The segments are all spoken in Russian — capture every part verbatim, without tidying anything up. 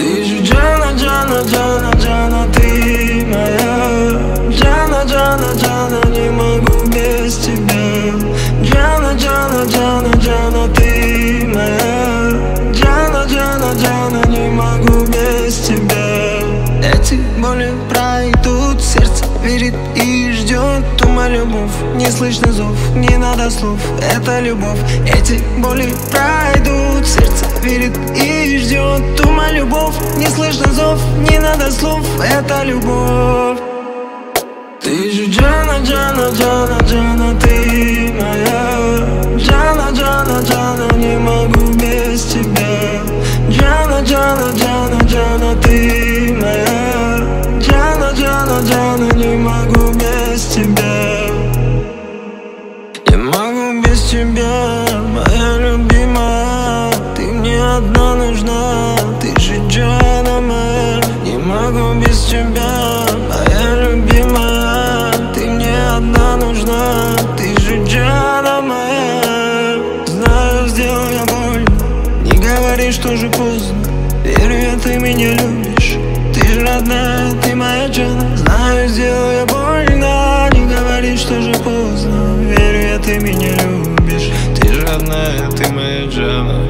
Ты же Джана, Джана, Джана, Джана, ты моя. Джана, Джана, Джана, не могу без тебя. Джана, Джана, Джана, Джана, ты моя. Джана, Джана, Джана, не могу без тебя. Эти боли пройдут, сердце верит и ждет ту мою любовь. Не слышно зов, не надо слов, это любовь. Эти боли пройдут, сердце верит и ждет ту мою любовь. Не слышно зов, не надо слов, это любовь. Ты же Джана, Джана, Джана, Джана, ты моя. Джана, Джана, Джана, не могу без тебя. Джана, Джана, Джана, Джана, ты моя. Джана, Джана, Джана, не могу без тебя. Не могу без тебя, моя любимая. Ты мне одна нужна, ты же Джана моя. Не могу без тебя, моя любимая. Ты мне одна нужна, ты же Джана моя. Знаю, сделал я больно, не говори, что же поздно. Верю я, ты меня любишь, ты же родная, ты моя Джана. Знаю, сделал я больно, не говори, что же поздно. Верю я, ты меня любишь, ты же родная, ты моя Джана.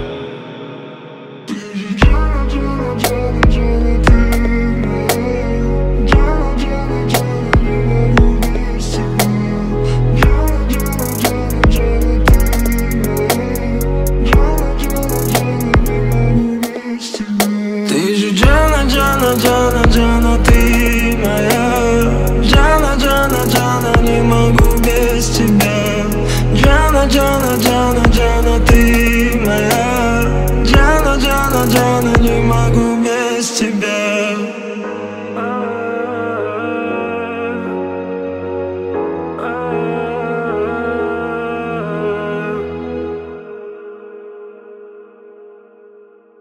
Ты же Джана, Джана, Джана, Джана, ты моя. Джана, Джана, Джана, не могу без тебя. Джана, Джана, Джана, Джана, ты